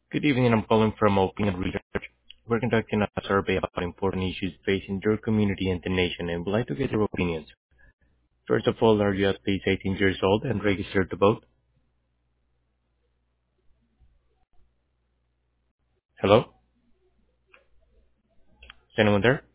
Good evening. I'm calling from Opinion Research. We're conducting a survey about important issues facing your community and the nation, and would like to get your opinions. First of all, are you at least 18 years old and registered to vote? Hello? Is anyone there?